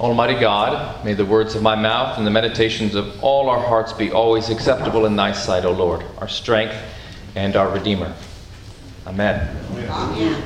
Almighty God, may the words of my mouth and the meditations of all our hearts be always acceptable in thy sight, O Lord, our strength and our Redeemer. Amen. Amen.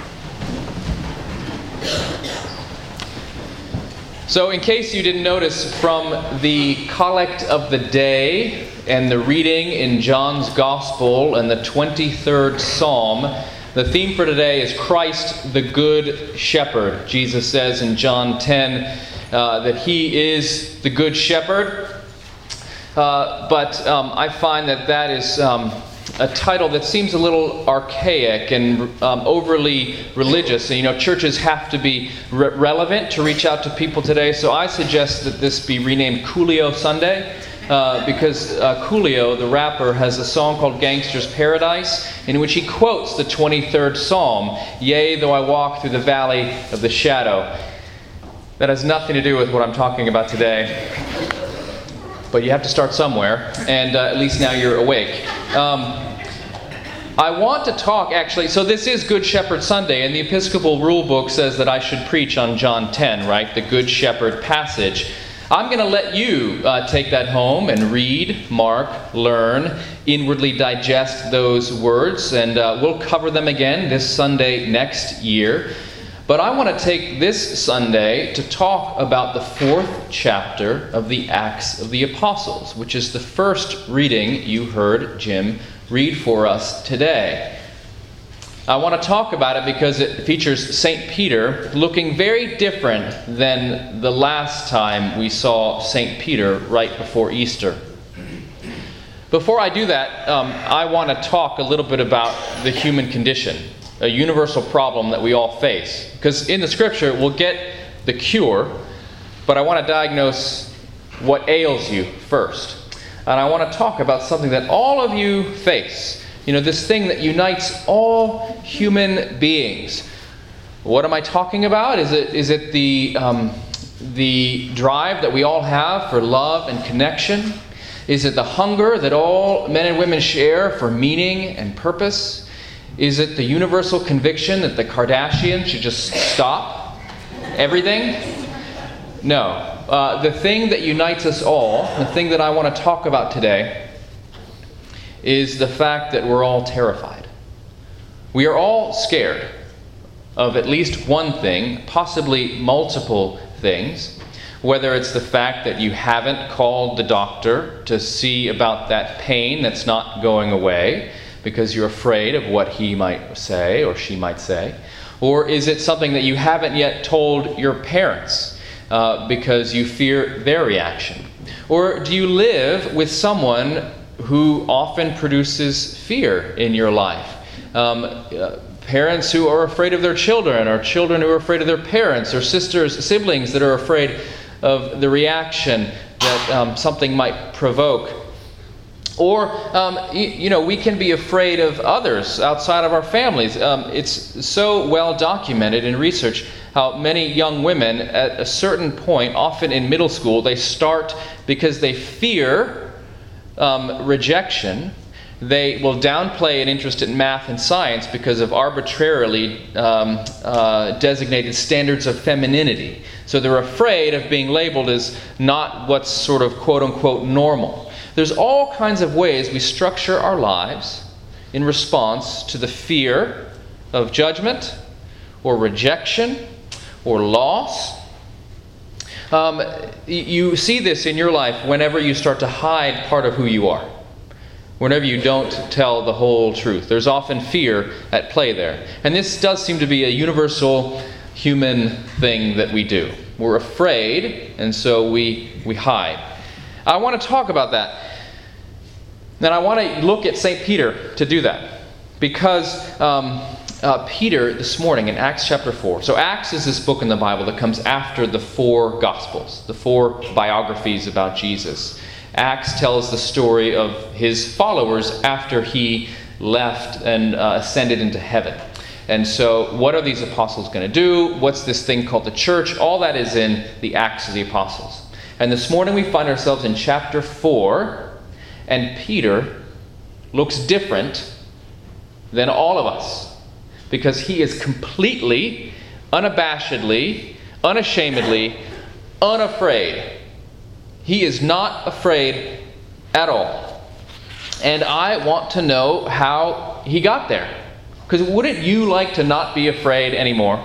So in case you didn't notice from the collect of the day and the reading in John's Gospel and the 23rd Psalm, the theme for today is Christ the Good Shepherd. Jesus says in John 10 that He is the Good Shepherd. But I find that is a title that seems a little archaic and overly religious. And, churches have to be relevant to reach out to people today. So I suggest that this be renamed Coolio Sunday. Because Coolio, the rapper, has a song called Gangster's Paradise, in which he quotes the 23rd Psalm, "Yea, though I walk through the valley of the shadow." That has nothing to do with what I'm talking about today. But you have to start somewhere, and at least now you're awake. I want to talk, actually, so this is Good Shepherd Sunday, and the Episcopal Rule Book says that I should preach on John 10, right? The Good Shepherd passage. I'm going to let you take that home and read, mark, learn, inwardly digest those words, and we'll cover them again this Sunday next year. But I want to take this Sunday to talk about the 4th chapter of the Acts of the Apostles, which is the first reading you heard Jim read for us today. I want to talk about it because it features St. Peter looking very different than the last time we saw St. Peter right before Easter. Before I do that, I want to talk a little bit about the human condition, a universal problem that we all face. Because in the Scripture, we'll get the cure, but I want to diagnose what ails you first. And I want to talk about something that all of you face. This thing that unites all human beings. What am I talking about? Is it the drive that we all have for love and connection? Is it the hunger that all men and women share for meaning and purpose? Is it the universal conviction that the Kardashians should just stop everything? No. The thing that unites us all, the thing that I want to talk about today, is the fact that we're all terrified. We are all scared of at least one thing, possibly multiple things. Whether it's the fact that you haven't called the doctor to see about that pain that's not going away because you're afraid of what he might say or she might say. Or is it something that you haven't yet told your parents because you fear their reaction? Or do you live with someone who often produces fear in your life? Parents who are afraid of their children, or children who are afraid of their parents, or sisters, siblings that are afraid of the reaction that something might provoke. Or, we can be afraid of others outside of our families. It's so well documented in research how many young women at a certain point, often in middle school, they start because they fear rejection. They will downplay an interest in math and science because of arbitrarily designated standards of femininity. So they're afraid of being labeled as not what's sort of quote-unquote normal. There's all kinds of ways we structure our lives in response to the fear of judgment or rejection or loss. You see this in your life whenever you start to hide part of who you are. Whenever you don't tell the whole truth. There's often fear at play there. And this does seem to be a universal human thing that we do. We're afraid, and so we hide. I want to talk about that. And I want to look at St. Peter to do that. Because Peter, this morning in Acts chapter 4. So Acts is this book in the Bible that comes after the 4 Gospels, the 4 biographies about Jesus. Acts tells the story of his followers after he left and ascended into heaven. And so what are these apostles going to do? What's this thing called the church? All that is in the Acts of the Apostles. And this morning we find ourselves in chapter 4, and Peter looks different than all of us, because he is completely, unabashedly, unashamedly unafraid. He is not afraid at all. And I want to know how he got there. Because wouldn't you like to not be afraid anymore?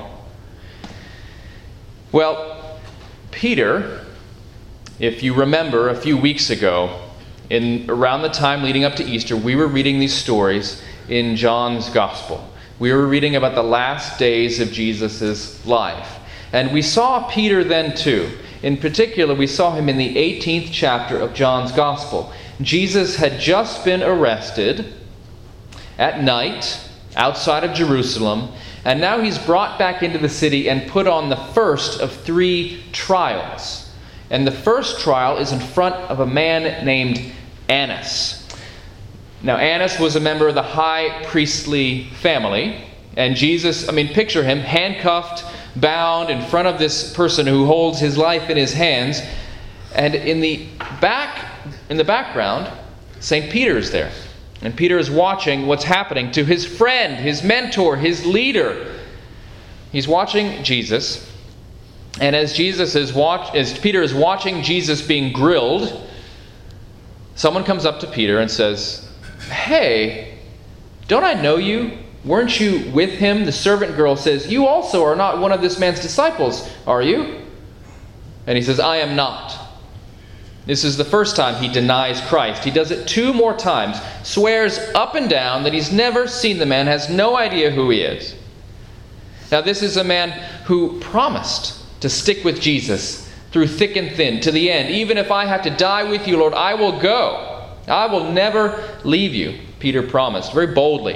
Well, Peter, if you remember a few weeks ago, around the time leading up to Easter, we were reading these stories in John's Gospel. We were reading about the last days of Jesus' life. And we saw Peter then too. In particular, we saw him in the 18th chapter of John's Gospel. Jesus had just been arrested at night outside of Jerusalem, and now he's brought back into the city and put on the first of 3 trials. And the first trial is in front of a man named Annas. Now, Annas was a member of the high priestly family, and Jesus, picture him handcuffed, bound in front of this person who holds his life in his hands, and in the background, St. Peter is there. And Peter is watching what's happening to his friend, his mentor, his leader. He's watching Jesus. And as Peter is watching Jesus being grilled, someone comes up to Peter and says, "Hey, don't I know you? Weren't you with him?" The servant girl says, "You also are not one of this man's disciples, are you?" And he says, "I am not." This is the first time he denies Christ. He does it 2 more times, swears up and down that he's never seen the man, has no idea who he is. Now, this is a man who promised to stick with Jesus through thick and thin to the end. "Even if I have to die with you, Lord, I will go. I will never leave you," Peter promised very boldly.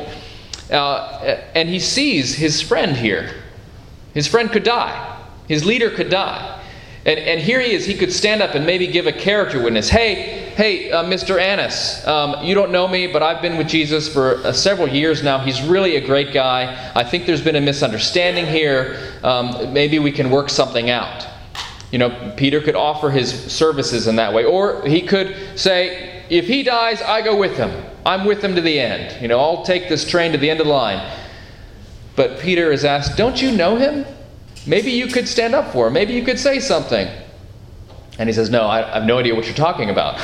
And he sees his friend here. His friend could die. His leader could die. And here he is. He could stand up and maybe give a character witness. Hey, Mr. Annas, you don't know me, but I've been with Jesus for several years now. He's really a great guy. I think there's been a misunderstanding here. Maybe we can work something out. Peter could offer his services in that way. Or he could say, if he dies, I go with him. I'm with him to the end. I'll take this train to the end of the line. But Peter is asked, don't you know him? Maybe you could stand up for him. Maybe you could say something. And he says, no, I have no idea what you're talking about.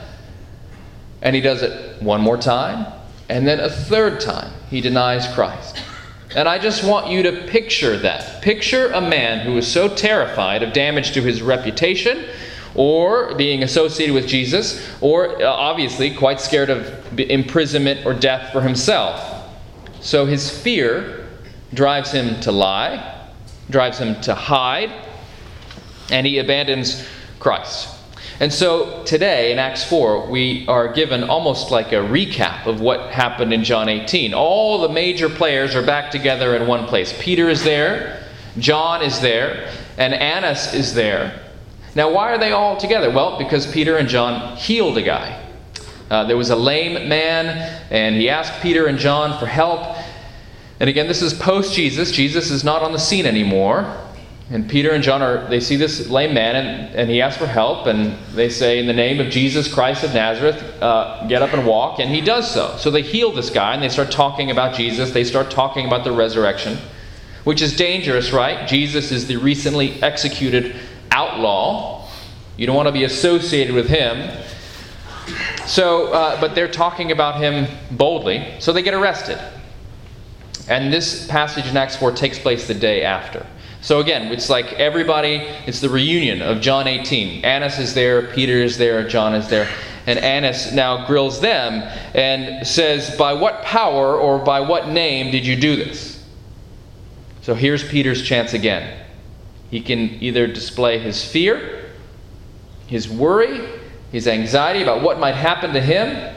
And he does it 1 more time. And then a 3rd time, he denies Christ. And I just want you to picture that. Picture a man who is so terrified of damage to his reputation, or being associated with Jesus, or obviously quite scared of imprisonment or death for himself. So his fear drives him to lie, drives him to hide, and he abandons Christ. And so today in Acts 4, we are given almost like a recap of what happened in John 18. All the major players are back together in one place. Peter is there, John is there, and Annas is there. Now, why are they all together? Well, because Peter and John healed a guy. There was a lame man, and he asked Peter and John for help. And again, this is post-Jesus. Jesus is not on the scene anymore. And Peter and John they see this lame man, and he asks for help. And they say, in the name of Jesus Christ of Nazareth, get up and walk. And he does so. So they heal this guy, and they start talking about Jesus. They start talking about the resurrection, which is dangerous, right? Jesus is the recently executed outlaw. You don't want to be associated with him. So, but they're talking about him boldly. So they get arrested. And this passage in Acts 4 takes place the day after. So again, it's like it's the reunion of John 18. Annas is there, Peter is there, John is there. And Annas now grills them and says, by what power or by what name did you do this? So here's Peter's chance again. He can either display his fear, his worry, his anxiety about what might happen to him,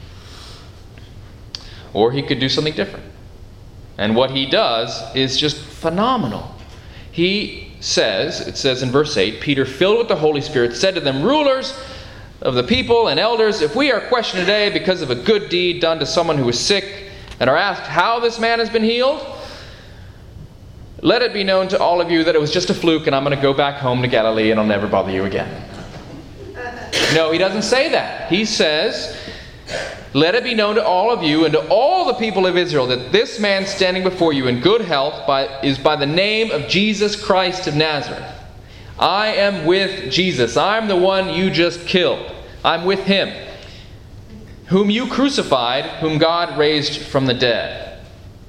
or he could do something different. And what he does is just phenomenal. He says, it says in verse 8, Peter, filled with the Holy Spirit, said to them, rulers of the people and elders, if we are questioned today because of a good deed done to someone who is sick and are asked how this man has been healed, let it be known to all of you that it was just a fluke and I'm going to go back home to Galilee and I'll never bother you again. No, he doesn't say that. He says, let it be known to all of you and to all the people of Israel that this man standing before you in good health is by the name of Jesus Christ of Nazareth. I am with Jesus. I'm the one you just killed. I'm with him, whom you crucified, whom God raised from the dead.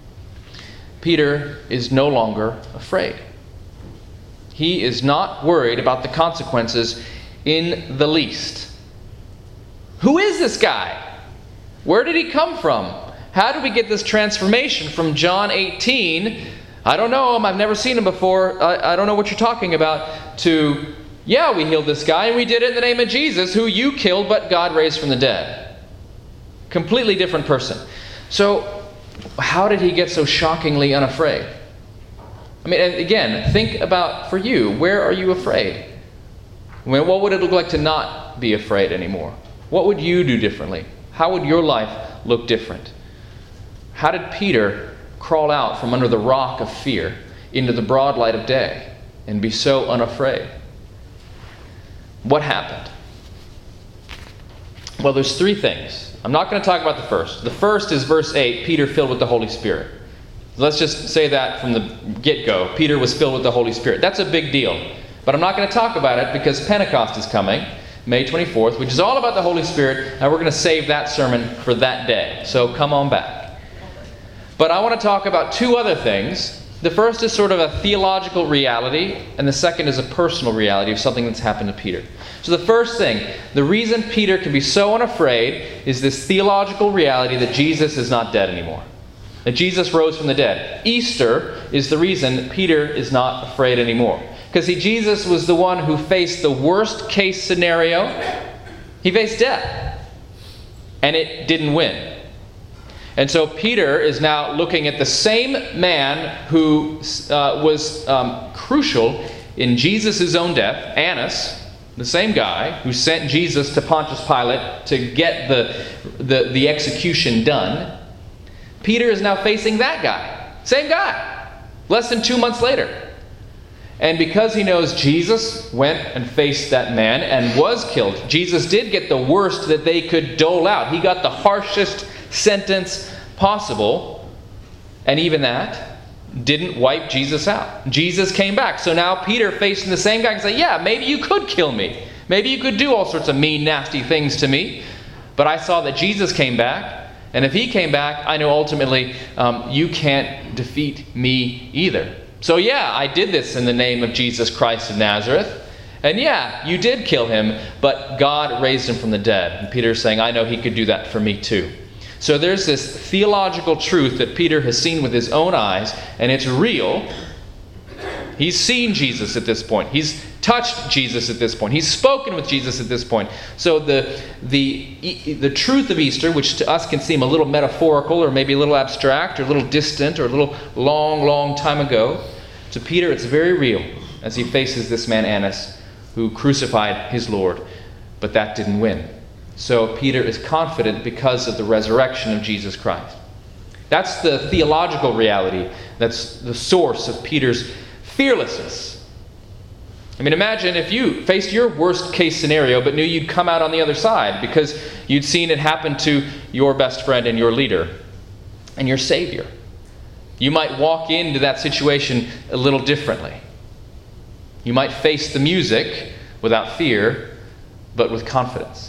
Peter is no longer afraid. He is not worried about the consequences in the least. Who is this guy? Where did he come from? How did we get this transformation from John 18, I don't know him, I've never seen him before, I don't know what you're talking about, to, yeah, we healed this guy and we did it in the name of Jesus, who you killed but God raised from the dead. Completely different person. So, how did he get so shockingly unafraid? I mean, again, think about for you, where are you afraid? I mean, what would it look like to not be afraid anymore? What would you do differently? How would your life look different? How did Peter crawl out from under the rock of fear into the broad light of day and be so unafraid? What happened? Well, there's three things. I'm not going to talk about the first. The first is verse 8, Peter filled with the Holy Spirit. Let's just say that from the get-go. Peter was filled with the Holy Spirit. That's a big deal. But I'm not going to talk about it because Pentecost is coming, May 24th, which is all about the Holy Spirit, and we're going to save that sermon for that day. So come on back. But I want to talk about two other things. The first is sort of a theological reality, and the second is a personal reality of something that's happened to Peter. So the first thing, the reason Peter can be so unafraid is this theological reality that Jesus is not dead anymore. That Jesus rose from the dead. Easter is the reason Peter is not afraid anymore. Because Jesus was the one who faced the worst case scenario. He faced death. And it didn't win. And so Peter is now looking at the same man who was crucial in Jesus' own death, Annas, the same guy who sent Jesus to Pontius Pilate to get the execution done. Peter is now facing that guy. Same guy. Less than 2 months later. And because he knows Jesus went and faced that man and was killed, Jesus did get the worst that they could dole out. He got the harshest sentence possible. And even that didn't wipe Jesus out. Jesus came back. So now Peter facing the same guy can say, yeah, maybe you could kill me. Maybe you could do all sorts of mean, nasty things to me. But I saw that Jesus came back. And if he came back, I know ultimately you can't defeat me either. So yeah, I did this in the name of Jesus Christ of Nazareth. And yeah, you did kill him, but God raised him from the dead. And Peter's saying, I know he could do that for me too. So there's this theological truth that Peter has seen with his own eyes, and it's real. He's seen Jesus at this point. He's touched Jesus at this point. He's spoken with Jesus at this point. So the truth of Easter, which to us can seem a little metaphorical or maybe a little abstract or a little distant or a little long time ago, to Peter it's very real as he faces this man Annas who crucified his Lord. But that didn't win. So Peter is confident because of the resurrection of Jesus Christ. That's the theological reality. That's the source of Peter's fearlessness. I mean, imagine if you faced your worst case scenario but knew you'd come out on the other side because you'd seen it happen to your best friend and your leader and your Savior. You might walk into that situation a little differently. You might face the music without fear, but with confidence.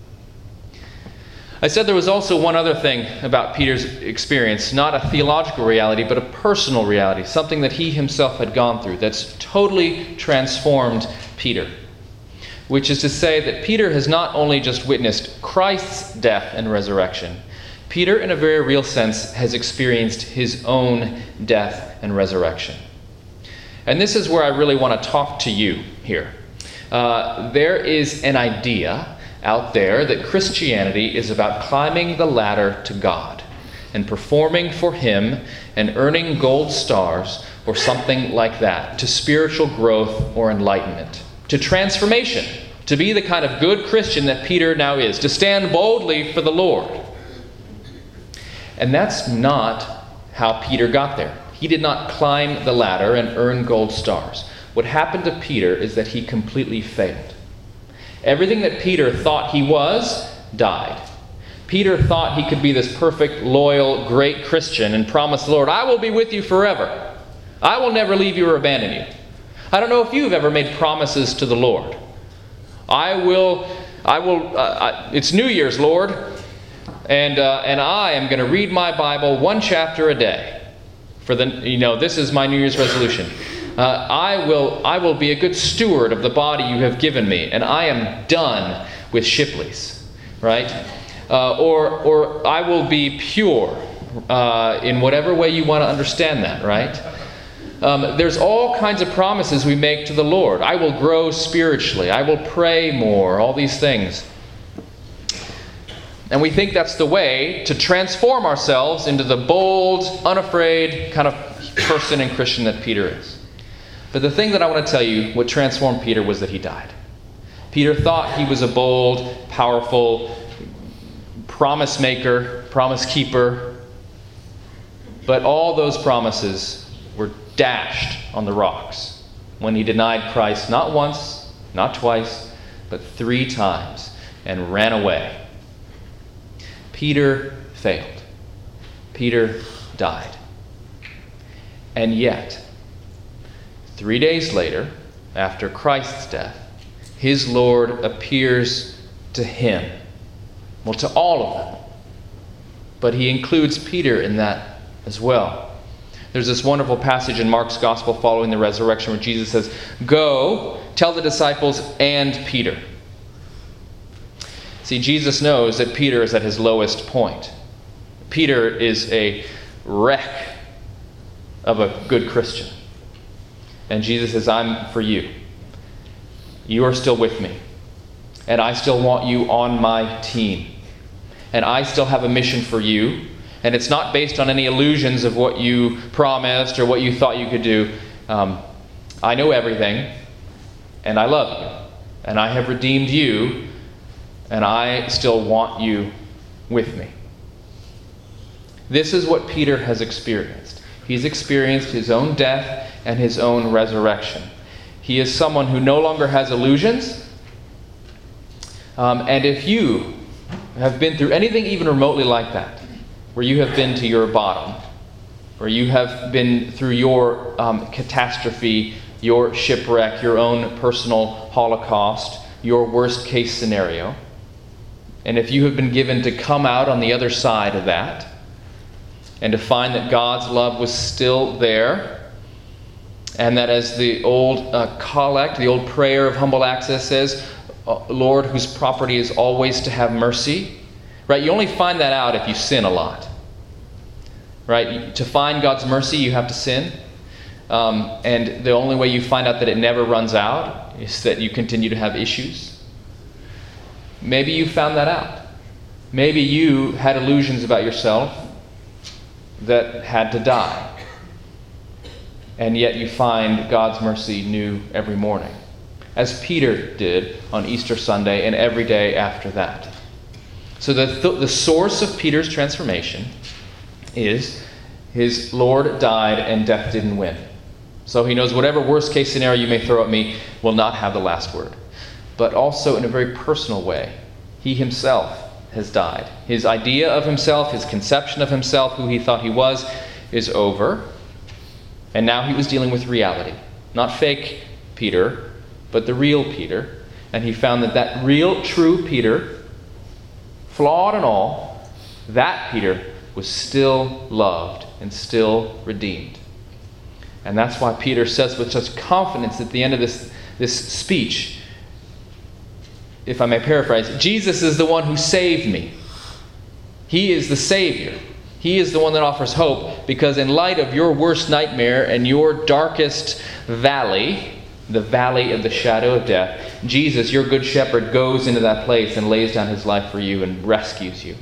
I said there was also one other thing about Peter's experience, not a theological reality, but a personal reality, something that he himself had gone through that's totally transformed Peter. Which is to say that Peter has not only just witnessed Christ's death and resurrection, Peter, in a very real sense, has experienced his own death and resurrection. And this is where I really want to talk to you here. There is an idea out there that Christianity is about climbing the ladder to God and performing for Him and earning gold stars or something like that, to spiritual growth or enlightenment, to transformation, to be the kind of good Christian that Peter now is, to stand boldly for the Lord. And that's not how Peter got there. He did not climb the ladder and earn gold stars. What happened to Peter is that he completely failed. Everything that Peter thought he was died. Peter thought he could be this perfect, loyal, great Christian and promise the Lord, I will be with you forever. I will never leave you or abandon you. I don't know if you've ever made promises to the Lord. It's New Year's, Lord, and I am going to read my Bible one chapter a day. This is my New Year's resolution. I will be a good steward of the body you have given me, and I am done with Shipleys, right? Or I will be pure, in whatever way you want to understand that, right? There's all kinds of promises we make to the Lord. I will grow spiritually. I will pray more. All these things. And we think that's the way to transform ourselves into the bold, unafraid kind of person and Christian that Peter is. But the thing that I want to tell you, what transformed Peter, was that he died. Peter thought he was a bold, powerful promise maker, promise keeper. But all those promises were dashed on the rocks when he denied Christ not once, not twice, but 3 times and ran away. Peter failed. Peter died. And yet, 3 days later, after Christ's death, his Lord appears to him. Well, to all of them. But he includes Peter in that as well. There's this wonderful passage in Mark's Gospel following the resurrection where Jesus says, "Go, tell the disciples and Peter." See, Jesus knows that Peter is at his lowest point. Peter is a wreck of a good Christian. And Jesus says, "I'm for you. You are still with me. And I still want you on my team. And I still have a mission for you. And it's not based on any illusions of what you promised or what you thought you could do. I know everything. And I love you. And I have redeemed you. And I still want you with me." This is what Peter has experienced. He's experienced his own death and his own resurrection. He is someone who no longer has illusions. And if you have been through anything even remotely like that, where you have been to your bottom, or you have been through your catastrophe, your shipwreck, your own personal Holocaust, your worst case scenario, and if you have been given to come out on the other side of that, and to find that God's love was still there, and that as the old collect, the old prayer of humble access says, "Lord, whose property is always to have mercy," right? You only find that out if you sin a lot, right? To find God's mercy, you have to sin. And the only way you find out that it never runs out is that you continue to have issues. Maybe you found that out. Maybe you had illusions about yourself that had to die. And yet you find God's mercy new every morning, as Peter did on Easter Sunday and every day after that. So the source of Peter's transformation is his Lord died and death didn't win. So he knows whatever worst case scenario you may throw at me will not have the last word. But also in a very personal way, he himself has died. His idea of himself, his conception of himself, who he thought he was, is over. And now he was dealing with reality. Not fake Peter, but the real Peter. And he found that real, true Peter, flawed and all, that Peter was still loved and still redeemed. And that's why Peter says with such confidence at the end of this speech, if I may paraphrase, Jesus is the one who saved me. He is the Savior. He is the one that offers hope, because in light of your worst nightmare and your darkest valley, the valley of the shadow of death, Jesus, your good shepherd, goes into that place and lays down his life for you and rescues you.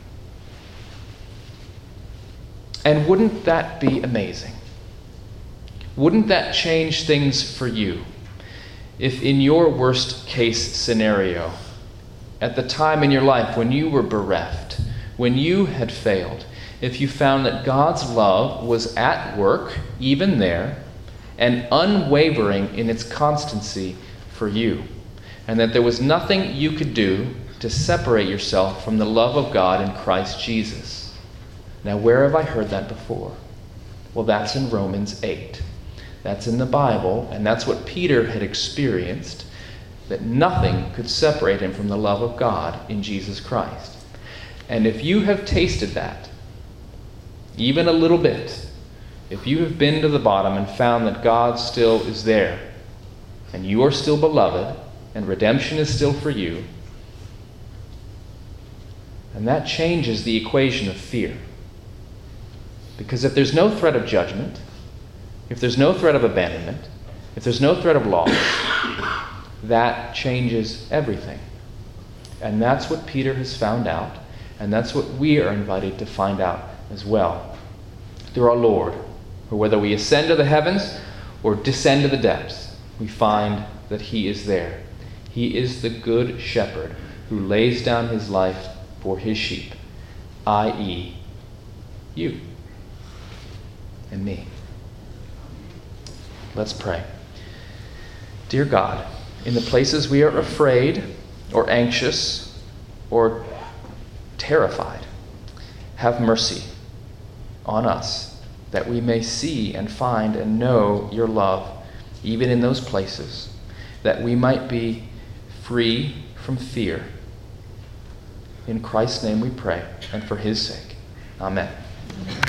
And wouldn't that be amazing? Wouldn't that change things for you? If in your worst case scenario, at the time in your life when you were bereft, when you had failed, if you found that God's love was at work, even there, and unwavering in its constancy for you, and that there was nothing you could do to separate yourself from the love of God in Christ Jesus. Now, where have I heard that before? Well, that's in Romans 8. That's in the Bible, and that's what Peter had experienced, that nothing could separate him from the love of God in Jesus Christ. And if you have tasted that, even a little bit, if you have been to the bottom and found that God still is there, and you are still beloved, and redemption is still for you, and that changes the equation of fear. Because if there's no threat of judgment, if there's no threat of abandonment, if there's no threat of loss, that changes everything. And that's what Peter has found out, and that's what we are invited to find out as well through our Lord. For whether we ascend to the heavens or descend to the depths, we find that he is there. He is the good shepherd who lays down his life for his sheep, i.e., you and me. Let's pray. Dear God, in the places we are afraid or anxious or terrified, have mercy on us, that we may see and find and know your love, even in those places, that we might be free from fear. In Christ's name we pray, and for his sake. Amen.